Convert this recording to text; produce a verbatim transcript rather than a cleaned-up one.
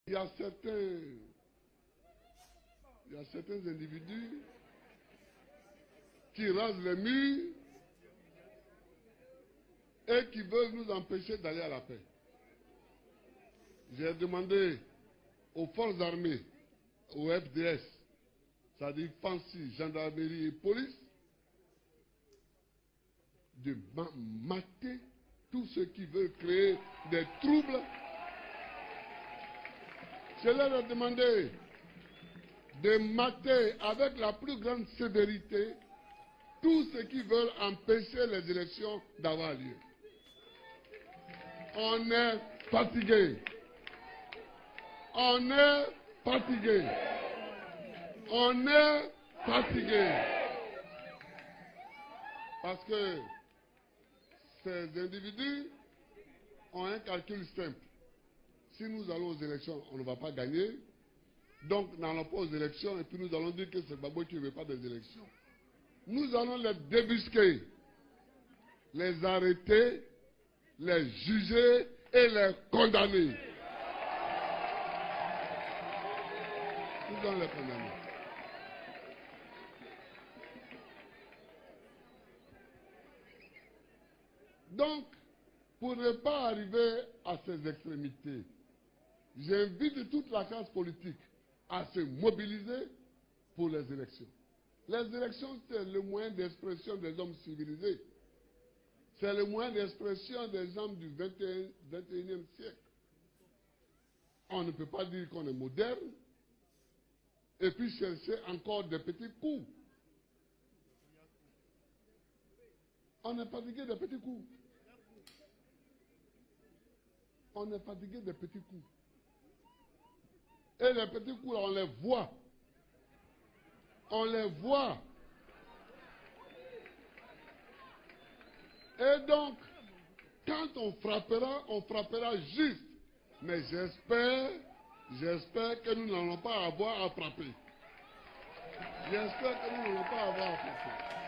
Il y a certains, il y a certains individus qui rasent les murs et qui veulent nous empêcher d'aller à la paix. J'ai demandé aux forces armées, au F D S, c'est-à-dire Fancy, gendarmerie et police, de mater tous ceux qui veulent créer des troubles. Je leur ai demandé de mater avec la plus grande sévérité tous ceux qui veulent empêcher les élections d'avoir lieu. On est fatigué. On est fatigué. On est fatigué. Parce que ces individus ont un calcul simple. Si nous allons aux élections, on ne va pas gagner. Donc, n'allons pas aux élections et puis nous allons dire que c'est Gbagbo qui ne veut pas des élections. Nous allons les débusquer, les arrêter, les juger et les condamner. Nous allons les condamner. Donc, pour ne pas arriver à ces extrémités, j'invite toute la classe politique à se mobiliser pour les élections. Les élections, c'est le moyen d'expression des hommes civilisés. C'est le moyen d'expression des hommes du vingt et unième siècle. On ne peut pas dire qu'on est moderne et puis chercher encore des petits coups. On est fatigué des petits coups. On est fatigué des petits coups. Et les petits coups, on les voit. On les voit. Et donc, quand on frappera, on frappera juste. Mais j'espère, j'espère que nous n'allons pas avoir à frapper. J'espère que nous n'allons pas avoir à frapper.